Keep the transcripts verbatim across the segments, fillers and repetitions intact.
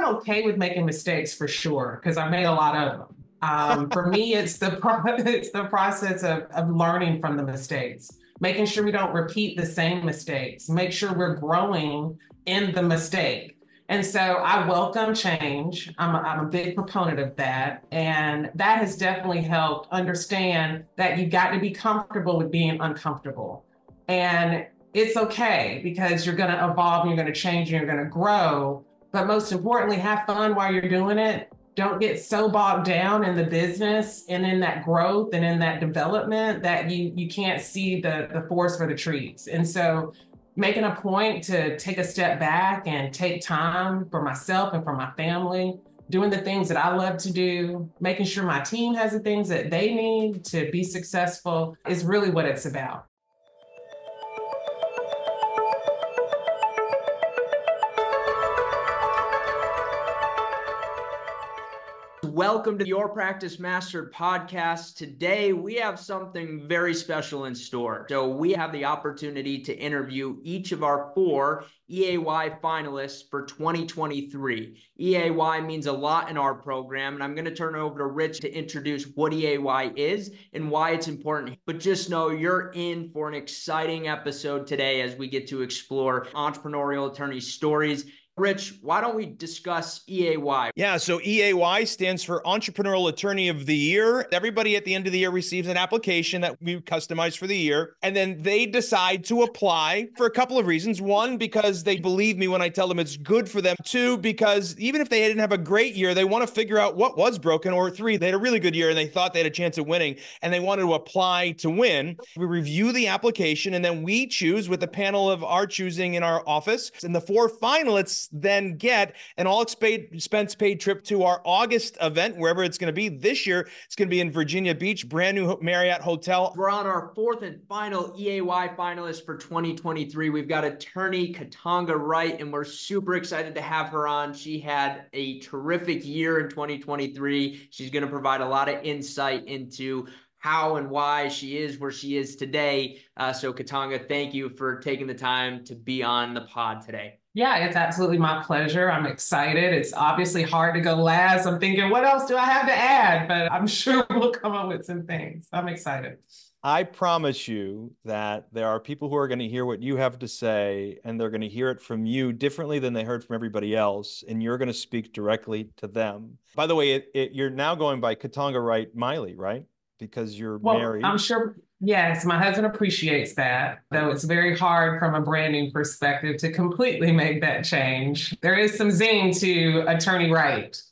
I'm okay with making mistakes for sure, because I made a lot of them. Um, for me, it's the pro- it's the process of, of learning from the mistakes, making sure we don't repeat the same mistakes, make sure we're growing in the mistake. And so I welcome change. I'm a, I'm a big proponent of that. And that has definitely helped understand that you got to be comfortable with being uncomfortable. And it's okay because you're going to evolve and you're going to change and you're going to grow. But most importantly, have fun while you're doing it. Don't get so bogged down in the business and in that growth and in that development that you you can't see the the forest for the trees. And so making a point to take a step back and take time for myself and for my family, doing the things that I love to do, making sure my team has the things that they need to be successful is really what it's about. Welcome to Your Practice Mastered podcast. Today, we have something very special in store. So we have the opportunity to interview each of our four E A Y finalists for twenty twenty-three. E A Y means a lot in our program, and I'm going to turn it over to Rich to introduce what E A Y is and why it's important. But just know you're in for an exciting episode today as we get to explore entrepreneurial attorney stories. Rich, why don't we discuss E A Y? Yeah, so E A Y stands for Entrepreneurial Attorney of the Year. Everybody at the end of the year receives an application that we customize for the year, and then they decide to apply for a couple of reasons. One, because they believe me when I tell them it's good for them. Two, because even if they didn't have a great year, they want to figure out what was broken. Or three, they had a really good year and they thought they had a chance of winning, and they wanted to apply to win. We review the application, and then we choose with a panel of our choosing in our office, and the four finalists then get an all expense paid trip to our August event, wherever it's going to be. This year, it's going to be in Virginia Beach, brand new Marriott hotel. We're on our fourth and final E A Y finalist for twenty twenty-three. We've got attorney Katanga Wright, and we're super excited to have her on. She had a terrific year in twenty twenty-three. She's going to provide a lot of insight into how and why she is where she is today. Uh, so Katanga, thank you for taking the time to be on the pod today. Yeah, it's absolutely my pleasure. I'm excited. It's obviously hard to go last. I'm thinking, what else do I have to add? But I'm sure we'll come up with some things. I'm excited. I promise you that there are people who are going to hear what you have to say, and they're going to hear it from you differently than they heard from everybody else, and you're going to speak directly to them. By the way, it, it, you're now going by Katanga Wright Miley, right? Because you're well, married. I'm sure, yes, my husband appreciates that, though it's very hard from a branding perspective to completely make that change. There is some zing to Attorney Wright.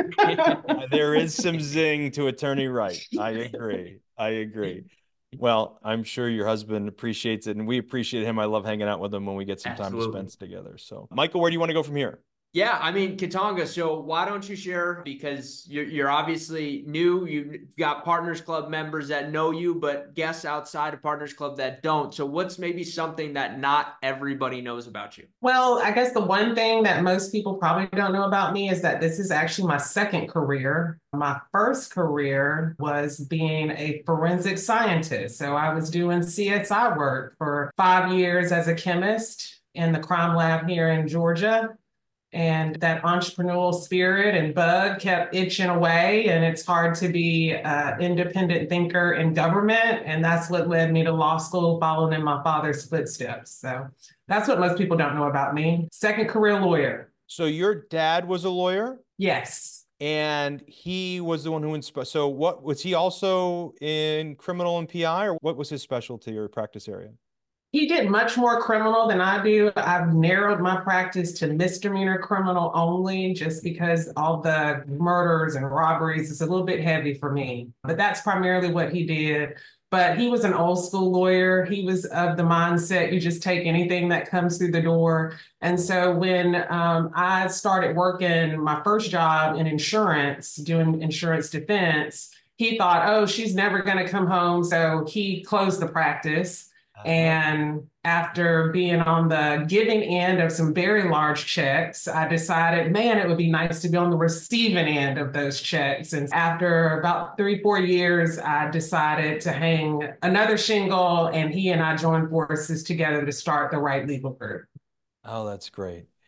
There is some zing to Attorney Wright. I agree. I agree. Well, I'm sure your husband appreciates it, and we appreciate him. I love hanging out with him when we get some Absolutely. time to spend together. So, Michael, where do you want to go from here? Yeah, I mean, Katanga, so why don't you share, because you're, you're obviously new, you've got Partners Club members that know you, but guests outside of Partners Club that don't. So what's maybe something that not everybody knows about you? Well, I guess the one thing that most people probably don't know about me is that this is actually my second career. My first career was being a forensic scientist. So I was doing C S I work for five years as a chemist in the crime lab here in Georgia. And that entrepreneurial spirit and bug kept itching away. And it's hard to be an independent thinker in government. And that's what led me to law school, following in my father's footsteps. So that's what most people don't know about me. Second career lawyer. So your dad was a lawyer? Yes. And he was the one who inspired. So what was he also in criminal and P I, or what was his specialty or practice area? He did much more criminal than I do. I've narrowed my practice to misdemeanor criminal only, just because all the murders and robberies is a little bit heavy for me. But that's primarily what he did. But he was an old school lawyer. He was of the mindset, you just take anything that comes through the door. And so when um, I started working my first job in insurance, doing insurance defense, he thought, oh, she's never going to come home. So he closed the practice. And after being on the giving end of some very large checks, I decided, man, it would be nice to be on the receiving end of those checks. And after about three, four years, I decided to hang another shingle, and he and I joined forces together to start the Wright Legal Group. Oh, that's great.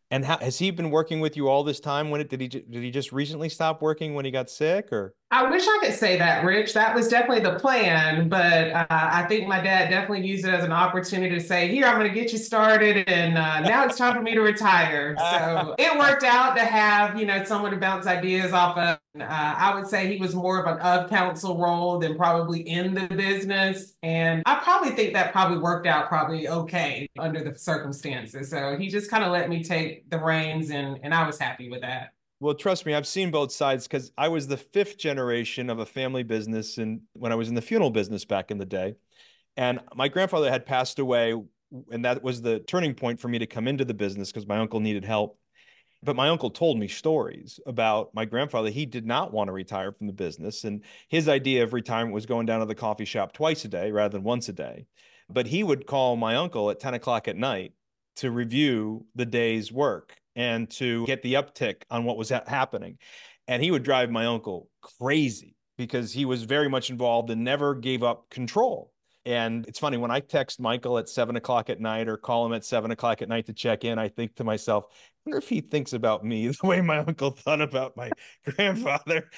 And how, has he been working with you all this time? When it did he did he just recently stop working when he got sick, or? I wish I could say that, Rich. That was definitely the plan, but uh, I think my dad definitely used it as an opportunity to say, "Here, I'm going to get you started, and uh, now it's time for me to retire." So it worked out to have, you know, someone to bounce ideas off of. Uh, I would say he was more of an of counsel role than probably in the business, and I probably think that probably worked out probably okay under the circumstances. So he just kind of let me take the reins, and and I was happy with that. Well, trust me, I've seen both sides because I was the fifth generation of a family business, and when I was in the funeral business back in the day, and my grandfather had passed away, and that was the turning point for me to come into the business because my uncle needed help. But my uncle told me stories about my grandfather. He did not want to retire from the business, and his idea of retirement was going down to the coffee shop twice a day rather than once a day. But he would call my uncle at ten o'clock at night to review the day's work and to get the uptick on what was ha- happening. And he would drive my uncle crazy because he was very much involved and never gave up control. And it's funny, when I text Michael at seven o'clock at night or call him at seven o'clock at night to check in, I think to myself, I wonder if he thinks about me the way my uncle thought about my grandfather.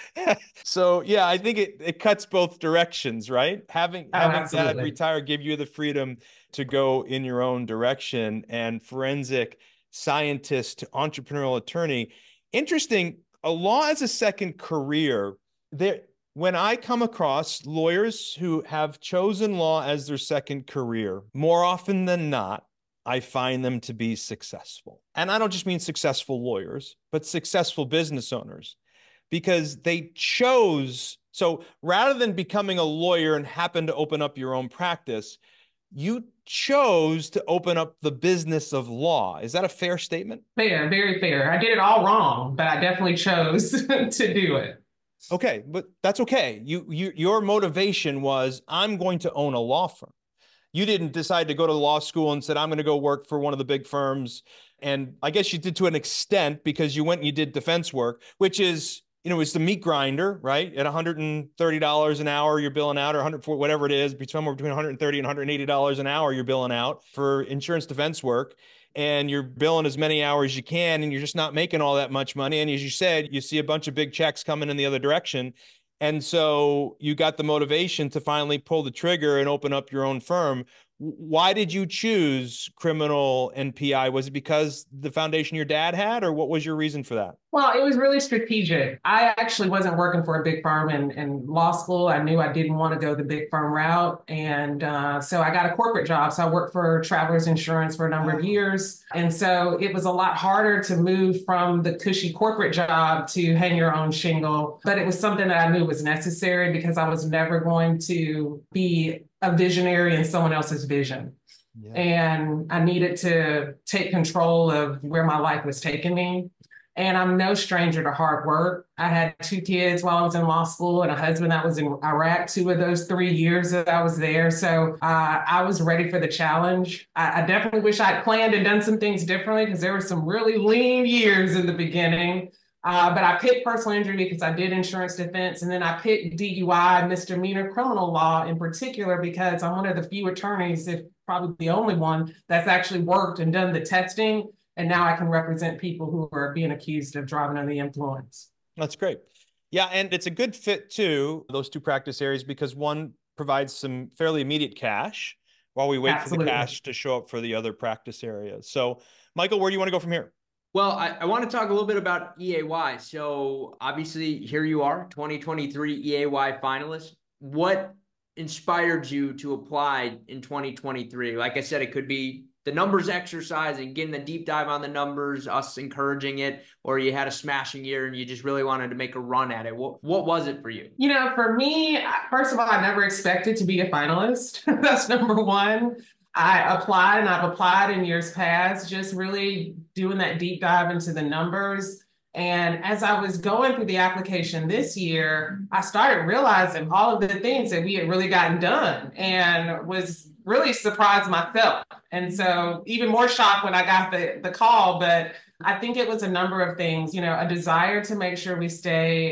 So yeah, I think it, it cuts both directions, right? Having Oh, having dad absolutely. retire give you the freedom to go in your own direction, and forensic scientist to entrepreneurial attorney. Interesting. A law as a second career. There, when I come across lawyers who have chosen law as their second career, more often than not, I find them to be successful. And I don't just mean successful lawyers, but successful business owners, because they chose. So rather than becoming a lawyer and happen to open up your own practice, you chose to open up the business of law. Is that a fair statement? Fair, very fair. I did it all wrong, but I definitely chose to do it. Okay, but that's okay. You, you, your motivation was, I'm going to own a law firm. You didn't decide to go to law school and said, I'm going to go work for one of the big firms. And I guess you did to an extent because you went and you did defense work, which is, you know, it's the meat grinder, right? At one hundred thirty dollars an hour, you're billing out, or one hundred forty, whatever it is, somewhere between one hundred thirty and one hundred eighty dollars an hour, you're billing out for insurance defense work. And you're billing as many hours as you can, and you're just not making all that much money. And as you said, you see a bunch of big checks coming in the other direction. And so you got the motivation to finally pull the trigger and open up your own firm. Why did you choose criminal and P I? Was it because the foundation your dad had, or what was your reason for that? Well, it was really strategic. I actually wasn't working for a big firm in, in law school. I knew I didn't want to go the big firm route. And uh, so I got a corporate job. So I worked for Travelers Insurance for a number of years. And so it was a lot harder to move from the cushy corporate job to hang your own shingle. But it was something that I knew was necessary because I was never going to be a visionary in someone else's vision. Yeah. And I needed to take control of where my life was taking me. And I'm no stranger to hard work. I had two kids while I was in law school and a husband that was in Iraq two of those three years that I was there. So uh, I was ready for the challenge. I, I definitely wish I'd planned and done some things differently because there were some really lean years in the beginning. Uh, but I picked personal injury because I did insurance defense. And then I picked D U I, misdemeanor criminal law in particular, because I'm one of the few attorneys, if probably the only one, that's actually worked and done the testing. And now I can represent people who are being accused of driving under the influence. That's great. Yeah, and it's a good fit too, those two practice areas, because one provides some fairly immediate cash while we wait Absolutely. for the cash to show up for the other practice areas. So, Michael, where do you want to go from here? Well, I, I want to talk a little bit about E A Y. So obviously here you are, twenty twenty-three E A Y finalist. What inspired you to apply in twenty twenty-three? Like I said, it could be the numbers exercise and getting the deep dive on the numbers, us encouraging it, or you had a smashing year and you just really wanted to make a run at it. What, what was it for you? You know, for me, first of all, I never expected to be a finalist. That's number one. I applied and I've applied in years past, just really doing that deep dive into the numbers. And as I was going through the application this year, I started realizing all of the things that we had really gotten done and was really surprised myself. And so even more shocked when I got the, the call, but I think it was a number of things, you know, a desire to make sure we stay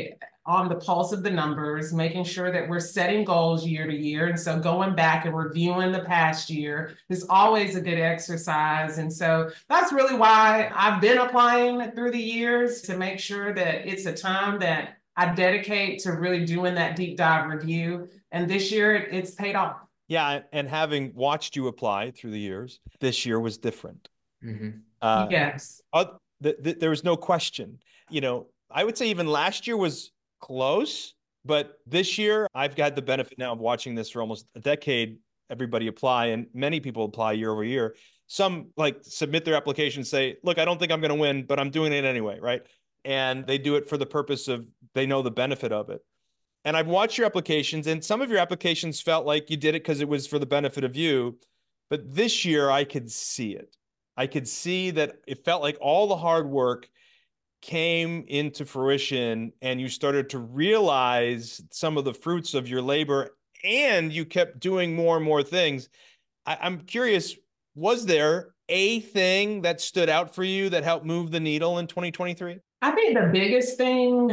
on the pulse of the numbers, making sure that we're setting goals year to year. And so going back and reviewing the past year is always a good exercise. And so that's really why I've been applying through the years, to make sure that it's a time that I dedicate to really doing that deep dive review. And this year it's paid off. Yeah. And having watched you apply through the years, this year was different. Mm-hmm. Uh, yes. Uh, th th there was no question. You know, I would say even last year was close, but this year I've got the benefit now of watching this for almost a decade. Everybody apply, and many people apply year over year. Some like submit their application, say, look, I don't think I'm going to win, but I'm doing it anyway, right? And they do it for the purpose of, they know the benefit of it. And I've watched your applications, and some of your applications felt like you did it because it was for the benefit of you. But this year I could see it. I could see that it felt like all the hard work came into fruition, and you started to realize some of the fruits of your labor, and you kept doing more and more things. I, I'm curious, was there a thing that stood out for you that helped move the needle in twenty twenty-three? I think the biggest thing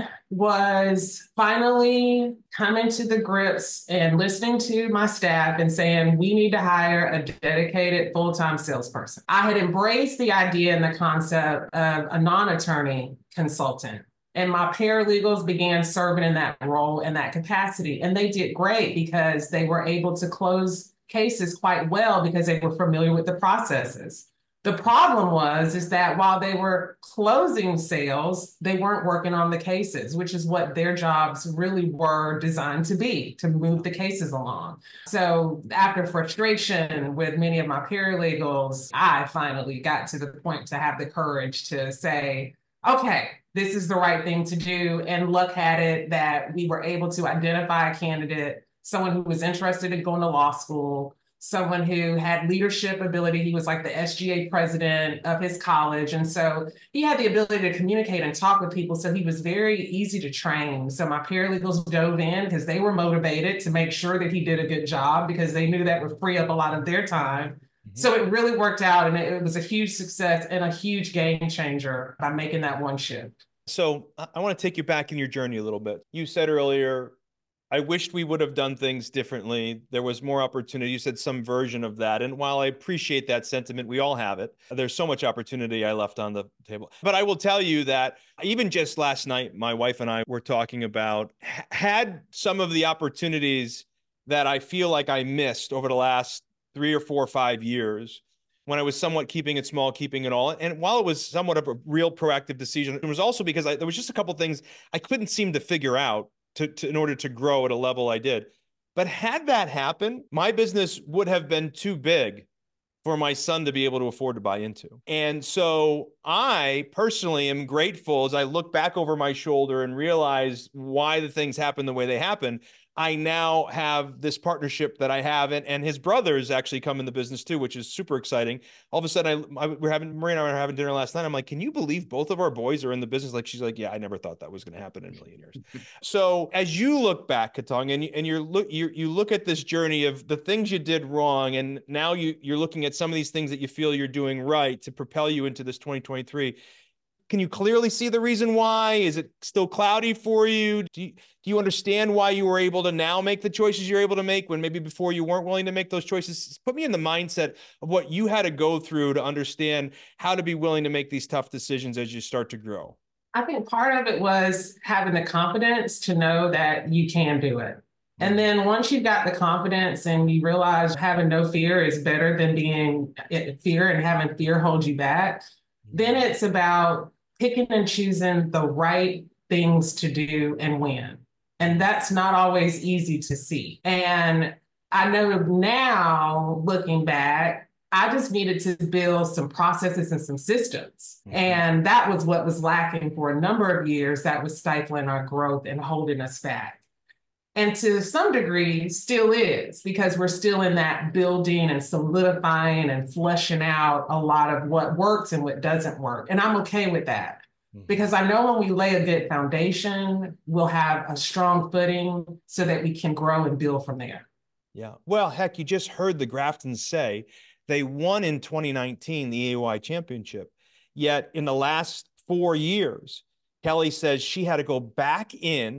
was finally coming to the grips and listening to my staff and saying, we need to hire a dedicated full-time salesperson. I had embraced the idea and the concept of a non-attorney consultant, and my paralegals began serving in that role, in that capacity. And they did great because they were able to close cases quite well because they were familiar with the processes. The problem was, is that while they were closing sales, they weren't working on the cases, which is what their jobs really were designed to be, to move the cases along. So after frustration with many of my paralegals, I finally got to the point to have the courage to say, okay, this is the right thing to do. And look at it that we were able to identify a candidate, someone who was interested in going to law school, someone who had leadership ability. He was like the S G A president of his college. And so he had the ability to communicate and talk with people. So he was very easy to train. So my paralegals dove in because they were motivated to make sure that he did a good job, because they knew that would free up a lot of their time. Mm-hmm. So it really worked out, and it was a huge success and a huge game changer by making that one shift. So I want to take you back in your journey a little bit. You said earlier, I wished we would have done things differently. There was more opportunity. You said some version of that. And while I appreciate that sentiment, we all have it. There's so much opportunity I left on the table. But I will tell you that even just last night, my wife and I were talking about, had some of the opportunities that I feel like I missed over the last three or four or five years, when I was somewhat keeping it small, keeping it all. And while it was somewhat of a real proactive decision, it was also because I, there was just a couple of things I couldn't seem to figure out To, to, in order to grow at a level I did. But had that happened, my business would have been too big for my son to be able to afford to buy into. And so I personally am grateful as I look back over my shoulder and realize why the things happen the way they happen. I now have this partnership that I have, and, and his brothers actually come in the business too, which is super exciting. All of a sudden, I, I we're having Maria and I were having dinner last night. I'm like, can you believe both of our boys are in the business? Like, she's like, yeah, I never thought that was going to happen in a million years. So as you look back, Katong, and you, and you're look you you look at this journey of the things you did wrong, and now you you're looking at some of these things that you feel you're doing right to propel you into this twenty twenty-three. Can you clearly see the reason why? Is it still cloudy for you? Do you, do you understand why you were able to now make the choices you're able to make when maybe before you weren't willing to make those choices? Put me in the mindset of what you had to go through to understand how to be willing to make these tough decisions as you start to grow. I think part of it was having the confidence to know that you can do it. And then once you've got the confidence and you realize having no fear is better than being in fear and having fear hold you back, then it's about picking and choosing the right things to do and when. And that's not always easy to see. And I know now, looking back, I just needed to build some processes and some systems. Mm-hmm. And that was what was lacking for a number of years, that was stifling our growth and holding us back. And to some degree still is, because we're still in that building and solidifying and fleshing out a lot of what works and what doesn't work. And I'm okay with that, mm-hmm. because I know when we lay a good foundation, we'll have a strong footing so that we can grow and build from there. Yeah. Well, heck, you just heard the Graftons say they won in twenty nineteen, the A O I championship. Yet in the last four years, Kelly says she had to go back in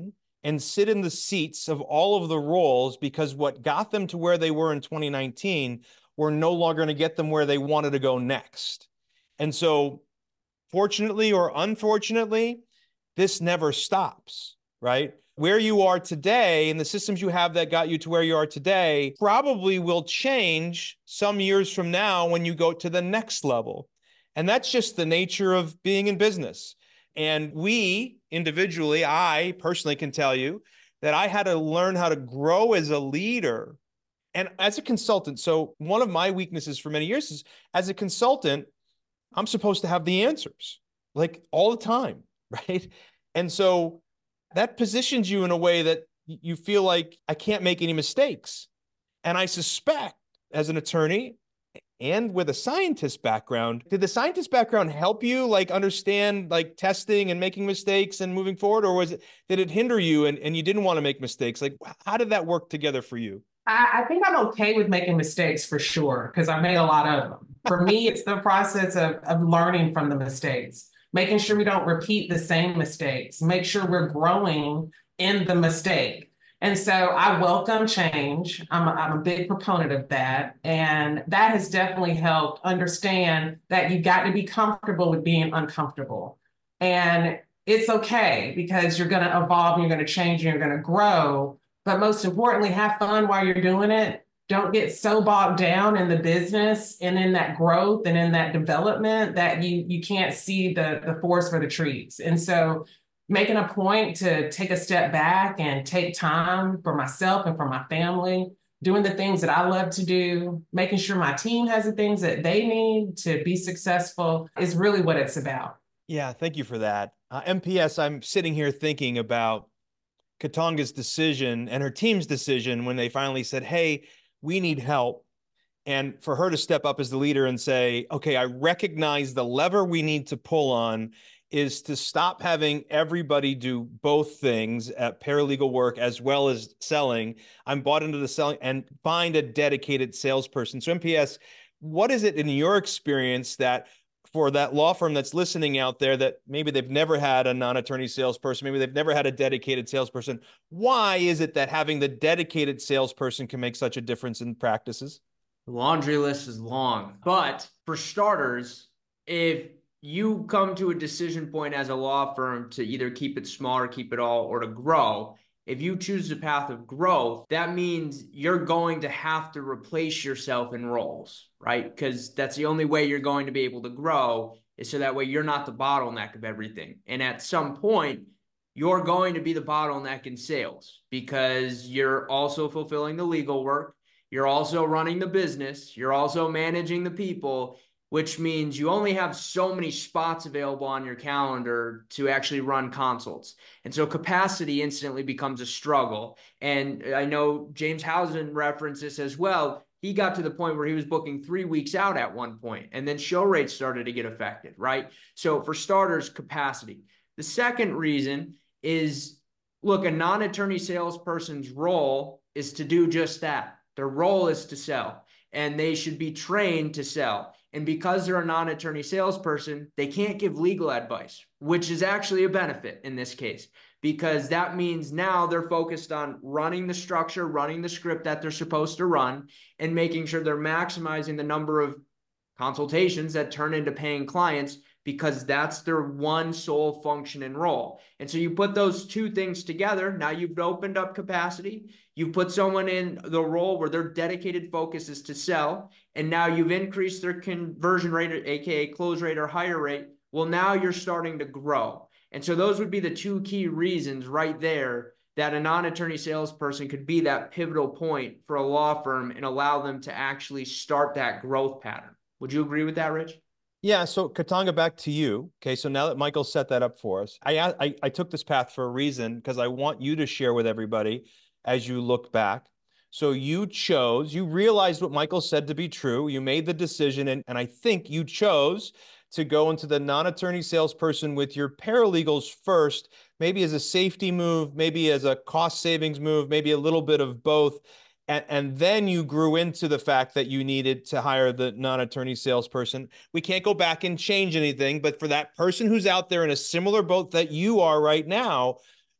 and sit in the seats of all of the roles, because what got them to where they were in twenty nineteen were no longer going to get them where they wanted to go next. And so, fortunately or unfortunately, this never stops, right? Where you are today and the systems you have that got you to where you are today probably will change some years from now when you go to the next level. And that's just the nature of being in business. And we individually, I personally can tell you that I had to learn how to grow as a leader and as a consultant. So one of my weaknesses for many years is, as a consultant, I'm supposed to have the answers like all the time, right? And so that positions you in a way that you feel like I can't make any mistakes. And I suspect, as an attorney and with a scientist background, did the scientist background help you like understand like testing and making mistakes and moving forward? Or was it, did it hinder you and, and you didn't want to make mistakes? Like, how did that work together for you? I, I think I'm okay with making mistakes for sure, because I made a lot of them. For me, it's the process of, of learning from the mistakes, making sure we don't repeat the same mistakes, make sure we're growing in the mistake. And so I welcome change. I'm a, I'm a big proponent of that. And that has definitely helped understand that you've got to be comfortable with being uncomfortable. And it's okay, because you're going to evolve, and you're going to change, and you're going to grow. But most importantly, have fun while you're doing it. Don't get so bogged down in the business and in that growth and in that development that you, you can't see the, the forest for the trees. And so making a point to take a step back and take time for myself and for my family, doing the things that I love to do, making sure my team has the things that they need to be successful is really what it's about. Yeah, thank you for that. Uh, M P S, I'm sitting here thinking about Katonga's decision and her team's decision when they finally said, hey, we need help. And for her to step up as the leader and say, okay, I recognize the lever we need to pull on is to stop having everybody do both things at paralegal work as well as selling. I'm bought into the selling, and find a dedicated salesperson. So M P S, what is it in your experience that for that law firm that's listening out there that maybe they've never had a non-attorney salesperson, maybe they've never had a dedicated salesperson, why is it that having the dedicated salesperson can make such a difference in practices? The laundry list is long, but for starters, if you come to a decision point as a law firm to either keep it small or keep it all, or to grow, if you choose the path of growth, that means you're going to have to replace yourself in roles, right? Because that's the only way you're going to be able to grow, is so that way you're not the bottleneck of everything. And at some point, you're going to be the bottleneck in sales, because you're also fulfilling the legal work. You're also running the business. You're also managing the people, which means you only have so many spots available on your calendar to actually run consults. And so capacity instantly becomes a struggle. And I know James Housen referenced this as well. He got to the point where he was booking three weeks out at one point, and then show rates started to get affected, right? So for starters, capacity. The second reason is, look, a non-attorney salesperson's role is to do just that. Their role is to sell, and they should be trained to sell. And because they're a non-attorney salesperson, they can't give legal advice, which is actually a benefit in this case, because that means now they're focused on running the structure, running the script that they're supposed to run, and making sure they're maximizing the number of consultations that turn into paying clients, because that's their one sole function and role. And so you put those two things together. Now you've opened up capacity. You've put someone in the role where their dedicated focus is to sell. And now you've increased their conversion rate, A K A close rate or higher rate. Well, now you're starting to grow. And so those would be the two key reasons right there that a non-attorney salesperson could be that pivotal point for a law firm and allow them to actually start that growth pattern. Would you agree with that, Rich? Yeah. So Katanga, back to you. Okay. So now that Michael set that up for us, I, I, I took this path for a reason, because I want you to share with everybody as you look back. So you chose, you realized what Michael said to be true. You made the decision. And, and I think you chose to go into the non-attorney salesperson with your paralegals first, maybe as a safety move, maybe as a cost savings move, maybe a little bit of both. And, and then you grew into the fact that you needed to hire the non-attorney salesperson. We can't go back and change anything, but for that person who's out there in a similar boat that you are right now,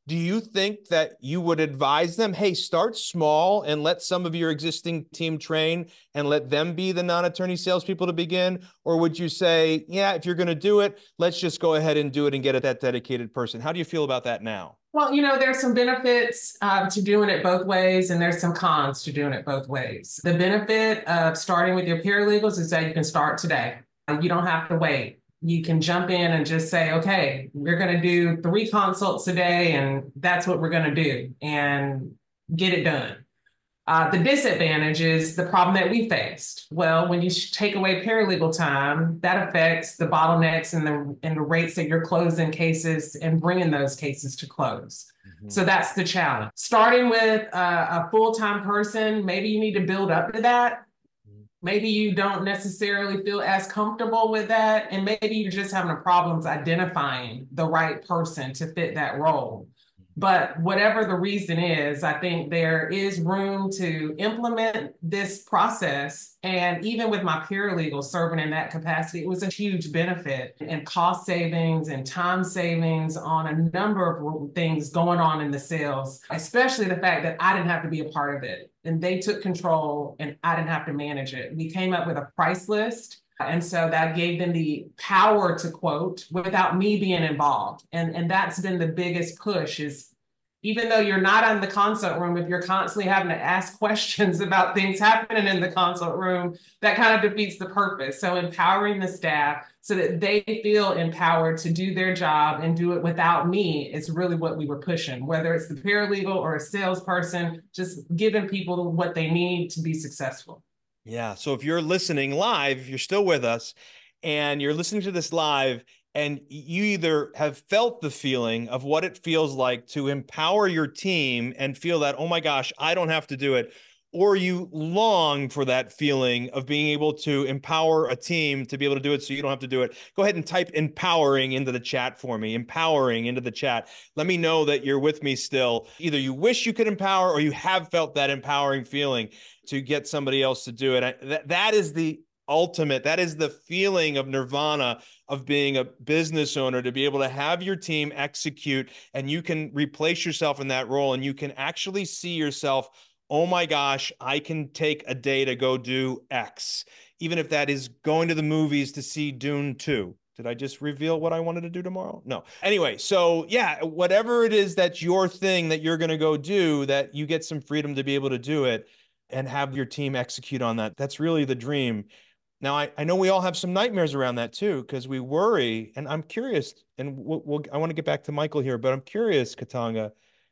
Do you think that you would advise them, hey, start small and let some of your existing team train and let them be the non-attorney salespeople to begin? Or would you say, yeah, if you're going to do it, let's just go ahead and do it and get at that dedicated person? How do you feel about that now? Well, you know, there's some benefits uh, to doing it both ways, and there's some cons to doing it both ways. The benefit of starting with your paralegals is that you can start today. You don't have to wait. You can jump in and just say, okay, we're going to do three consults a day, and that's what we're going to do, and get it done. Uh, the disadvantage is the problem that we faced. Well, when you take away paralegal time, that affects the bottlenecks and the and the rates that you're closing cases and bringing those cases to close. Mm-hmm. So that's the challenge. Starting with a, a full-time person, maybe you need to build up to that. Maybe you don't necessarily feel as comfortable with that, and maybe you're just having problems identifying the right person to fit that role. But whatever the reason is, I think there is room to implement this process. And even with my paralegal serving in that capacity, it was a huge benefit and cost savings and time savings on a number of things going on in the sales, especially the fact that I didn't have to be a part of it. And they took control and I didn't have to manage it. We came up with a price list. And so that gave them the power to quote without me being involved. And, and that's been the biggest push is even though you're not in the consult room, if you're constantly having to ask questions about things happening in the consult room, that kind of defeats the purpose. So empowering the staff so that they feel empowered to do their job and do it without me is really what we were pushing, whether it's the paralegal or a salesperson, just giving people what they need to be successful. Yeah. So if you're listening live, if you're still with us and you're listening to this live and you either have felt the feeling of what it feels like to empower your team and feel that, oh my gosh, I don't have to do it, or you long for that feeling of being able to empower a team to be able to do it so you don't have to do it, go ahead and type empowering into the chat for me, empowering into the chat. Let me know that you're with me still. Either you wish you could empower or you have felt that empowering feeling to get somebody else to do it. I, that, that is the ultimate, that is the feeling of nirvana of being a business owner, to be able to have your team execute and you can replace yourself in that role and you can actually see yourself, oh my gosh, I can take a day to go do X, even if that is going to the movies to see Dune two. Did I just reveal what I wanted to do tomorrow? No. Anyway, so yeah, whatever it is that's your thing that you're going to go do, that you get some freedom to be able to do it and have your team execute on that. That's really the dream. Now, I, I know we all have some nightmares around that too, because we worry, and I'm curious, and we'll, we'll, I want to get back to Michael here, but I'm curious, Katanga,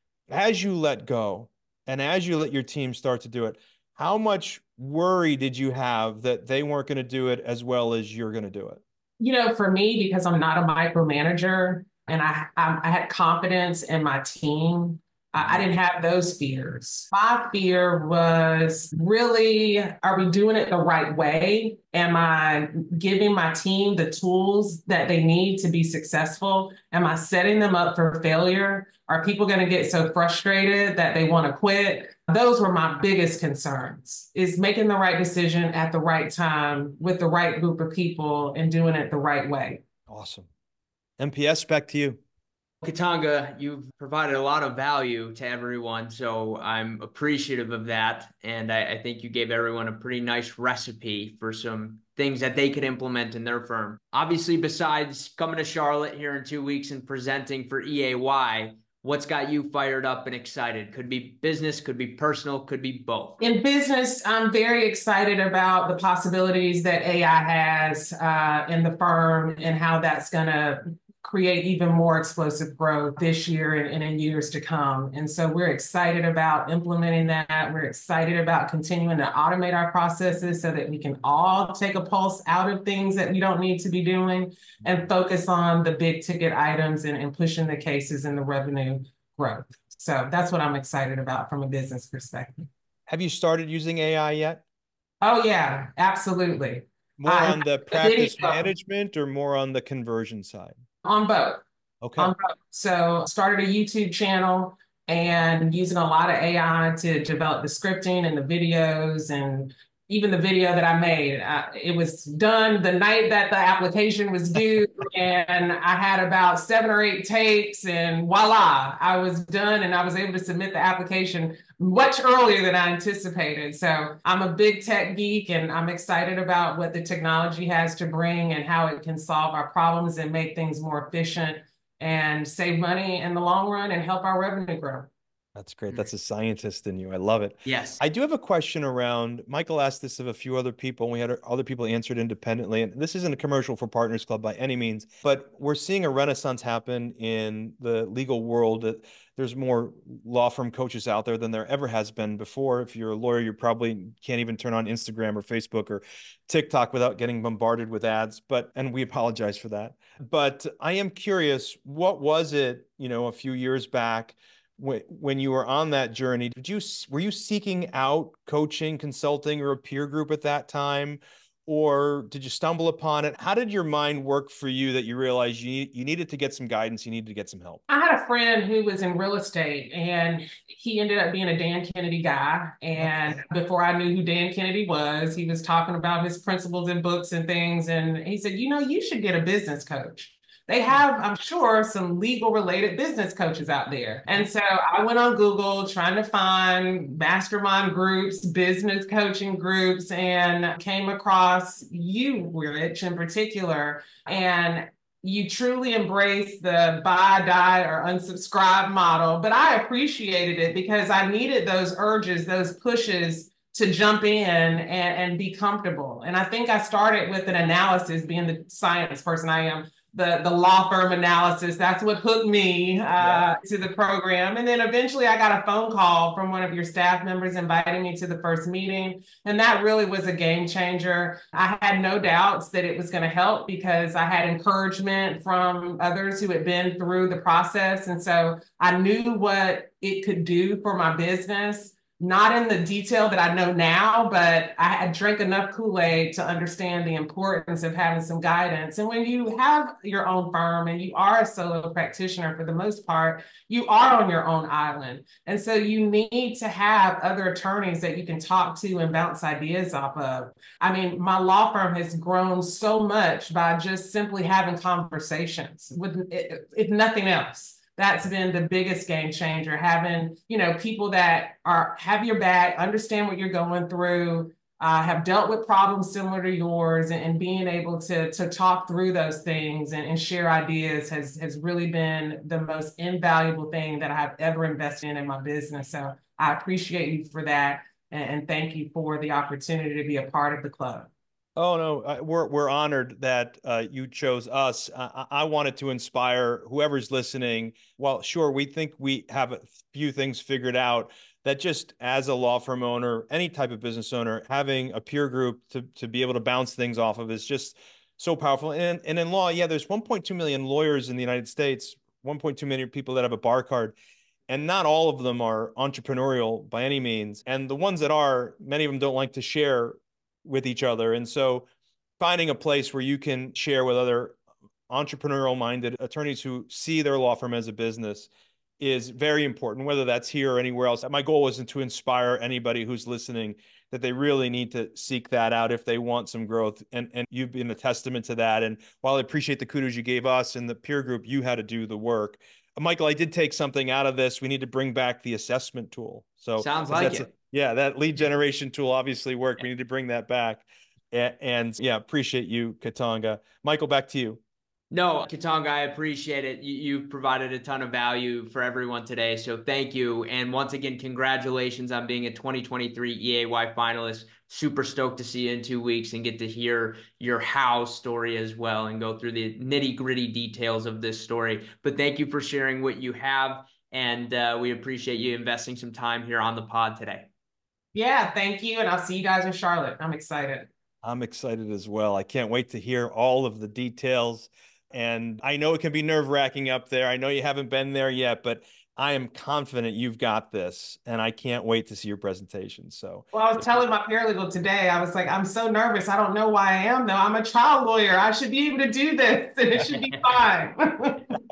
as you let go and as you let your team start to do it, how much worry did you have that they weren't going to do it as well as you're going to do it? You know, for me, because I'm not a micromanager and I, I, I had confidence in my team, I didn't have those fears. My fear was really, are we doing it the right way? Am I giving my team the tools that they need to be successful? Am I setting them up for failure? Are people going to get so frustrated that they want to quit? Those were my biggest concerns, is making the right decision at the right time with the right group of people and doing it the right way. Awesome. M P S, back to you. Katanga, you've provided a lot of value to everyone, so I'm appreciative of that. And I, I think you gave everyone a pretty nice recipe for some things that they could implement in their firm. Obviously, besides coming to Charlotte here in two weeks and presenting for E A Y, what's got you fired up and excited? Could be business, could be personal, could be both. In business, I'm very excited about the possibilities that A I has uh, in the firm and how that's going to create even more explosive growth this year and, and in years to come. And so we're excited about implementing that. We're excited about continuing to automate our processes so that we can all take a pulse out of things that we don't need to be doing and focus on the big ticket items and, and pushing the cases and the revenue growth. So that's what I'm excited about from a business perspective. Have you started using A I yet? Oh, yeah, absolutely. More uh, on the practice management or more on the conversion side? On both. Okay. On both. So started a YouTube channel and using a lot of A I to develop the scripting and the videos and even the video that I made, uh, it was done the night that the application was due, and I had about seven or eight takes, and voila, I was done, and I was able to submit the application much earlier than I anticipated. So I'm a big tech geek, and I'm excited about what the technology has to bring and how it can solve our problems and make things more efficient and save money in the long run and help our revenue grow. That's great. That's a scientist in you. I love it. Yes. I do have a question around, Michael asked this of a few other people, and we had other people answered independently. And this isn't a commercial for Partners Club by any means, but we're seeing a renaissance happen in the legal world. There's more law firm coaches out there than there ever has been before. If you're a lawyer, you probably can't even turn on Instagram or Facebook or TikTok without getting bombarded with ads. But, and we apologize for that. But I am curious, what was it, you know, a few years back when when you were on that journey? Did you were you seeking out coaching, consulting, or a peer group at that time, or did you stumble upon it? How did your mind work for you that you realized you you needed to get some guidance, you needed to get some help? I had a friend who was in real estate, and he ended up being a Dan Kennedy guy. And before I knew who Dan Kennedy was, he was talking about his principles and books and things. And he said, you know, you should get a business coach. They have, I'm sure, some legal related business coaches out there. And so I went on Google trying to find mastermind groups, business coaching groups, and came across you, Rich, in particular. And you truly embrace the buy, die, or unsubscribe model. But I appreciated it because I needed those urges, those pushes to jump in and, and be comfortable. And I think I started with an analysis, being the science person I am. The, the law firm analysis, that's what hooked me uh, yeah. to the program. And then eventually I got a phone call from one of your staff members inviting me to the first meeting. And that really was a game changer. I had no doubts that it was going to help because I had encouragement from others who had been through the process. And so I knew what it could do for my business. Not in the detail that I know now, but I had drank enough Kool-Aid to understand the importance of having some guidance. And when you have your own firm and you are a solo practitioner for the most part, you are on your own island. And so you need to have other attorneys that you can talk to and bounce ideas off of. I mean, my law firm has grown so much by just simply having conversations with, if nothing else. That's been the biggest game changer, having, you know, people that are have your back, understand what you're going through, uh, have dealt with problems similar to yours, and, and being able to, to talk through those things and, and share ideas has, has really been the most invaluable thing that I've ever invested in in my business. So I appreciate you for that. And, and thank you for the opportunity to be a part of the club. Oh, no, we're, we're honored that uh, you chose us. I, I wanted to inspire whoever's listening. Well, sure, we think we have a few things figured out, that just as a law firm owner, any type of business owner, having a peer group to, to be able to bounce things off of is just so powerful. And, and in law, yeah, there's one point two million lawyers in the United States, one point two million people that have a bar card. And not all of them are entrepreneurial by any means. And the ones that are, many of them don't like to share with each other. And so finding a place where you can share with other entrepreneurial minded attorneys who see their law firm as a business is very important, whether that's here or anywhere else. My goal wasn't to inspire anybody who's listening that they really need to seek that out if they want some growth. And, and you've been a testament to that. And while I appreciate the kudos you gave us and the peer group, you had to do the work. Michael, I did take something out of this. We need to bring back the assessment tool. So sounds like it. A, yeah, that lead generation tool obviously worked. We need to bring that back. And, and yeah, appreciate you, Katanga. Michael, back to you. No, Katanga, I appreciate it. You, you've provided a ton of value for everyone today. So thank you. And once again, congratulations on being a twenty twenty-three E A Y finalist. Super stoked to see you in two weeks and get to hear your how story as well and go through the nitty gritty details of this story. But thank you for sharing what you have. And uh, we appreciate you investing some time here on the pod today. Yeah, thank you. And I'll see you guys in Charlotte. I'm excited. I'm excited as well. I can't wait to hear all of the details. And I know it can be nerve-wracking up there. I know you haven't been there yet, but I am confident you've got this, and I can't wait to see your presentation. So, well, I was telling my paralegal today, I was like, I'm so nervous. I don't know why I am, though. I'm a trial lawyer. I should be able to do this, and it should be fine.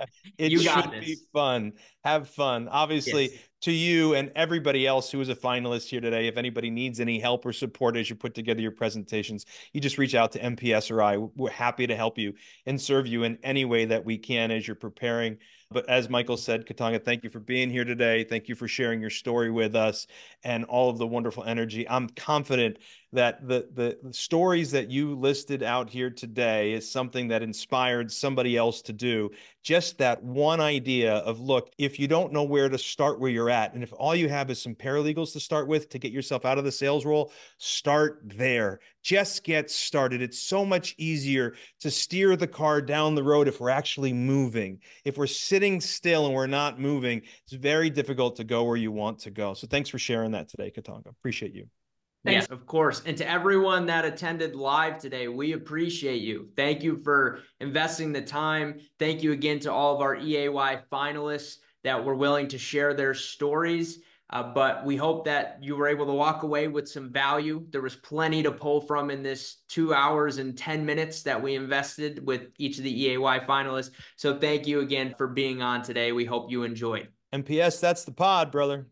It You got should this. be fun. Have fun. Obviously, Yes. to you and everybody else who is a finalist here today, if anybody needs any help or support as you put together your presentations, you just reach out to M P S or I. We're happy to help you and serve you in any way that we can as you're preparing. But as Michael said, Katanga, thank you for being here today. Thank you for sharing your story with us and all of the wonderful energy. I'm confident that the, the the stories that you listed out here today is something that inspired somebody else to do. Just that one idea of, look, if you don't know where to start where you're at, and if all you have is some paralegals to start with to get yourself out of the sales role, start there. Just get started. It's so much easier to steer the car down the road if we're actually moving. If we're sitting still and we're not moving, it's very difficult to go where you want to go. So thanks for sharing that today, Katanga. Appreciate you. Yes, of course. And to everyone that attended live today, we appreciate you. Thank you for investing the time. Thank you again to all of our E A Y finalists that were willing to share their stories. Uh, but we hope that you were able to walk away with some value. There was plenty to pull from in this two hours and ten minutes that we invested with each of the E A Y finalists. So thank you again for being on today. We hope you enjoyed. M P S, that's the pod, brother.